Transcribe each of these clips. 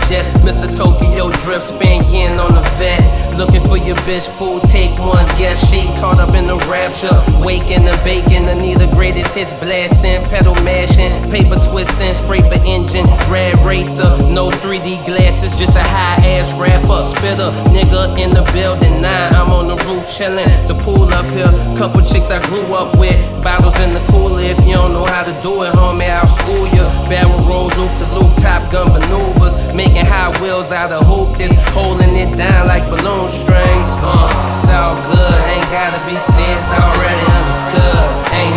just Mr. Tokyo Drift, spin yen on the vet. Looking for your bitch, fool, take one guess. She caught up in the rapture, waking and baking. Anita greatest hits, blasting, pedal mashing, paper twisting, scraper engine, rad racer. No 3D glasses, just a high ass rapper. Spitter, nigga in the building. Nah, I'm on the roof chilling. The pool up here, couple chicks I grew up with. Bottles in the cooler. If you don't know how to do it, homie, I'll school you. Barrel roll, loop the loop, Top Gun maneuvers, making high wheels out of hoop. This holding it down like balloon strings. It's all good, ain't gotta be said, it's already understood. Ain't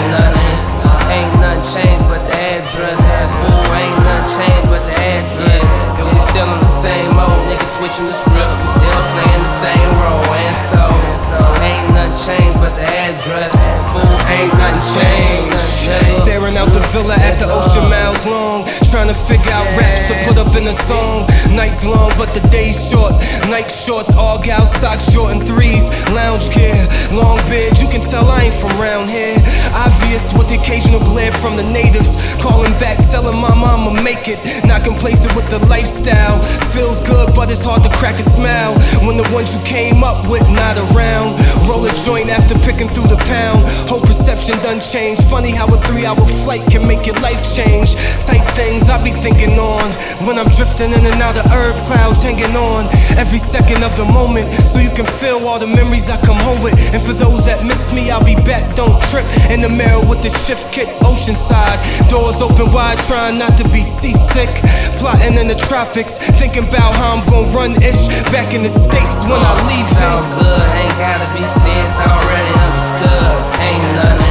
nothing changed but the address. Fool, ain't nothing changed but the address. And we still on the same mode, niggas switching the scripts, we still playing the same role. And so, ain't nothing changed but the address. Fool, ain't nothing changed. Staring out the villa at the ocean miles long, trying to figure out raps to put up in a song. Nights long, but the day's short. Nike shorts, all gal socks, short and threes, lounge gear, long beard. You can tell I ain't from round here. Obvious with the occasional glare from the natives. Calling back, telling my mama make it. Not complacent with the lifestyle. Feels good, but it's hard to crack a smile when the ones you came up with not around. Roll a joint after picking through the pound. Whole perception done changed. Funny how a 3-hour flight can make your life change. Tight things I be thinking on when I'm drifting in and out of herb clouds, hanging on every second of the moment, so you can feel all the memories I come home with. And for those that miss me, I'll be back, don't trip. In the mirror with the shift kit, oceanside, doors open wide, trying not to be seasick. Plotting in the tropics, thinking about how I'm gon' run-ish back in the States when I leave. It's all good, ain't gotta be said, it's already understood. Ain't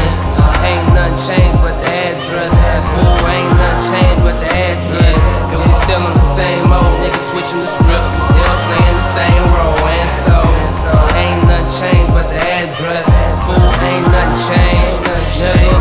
nothing changed but the address. Fool, ain't nothing changed but the address. And we still on the same mode, niggas switching the scripts, we still playing the same role. And so, ain't nothing changed but the address. Fool, ain't nothing changed, nigga.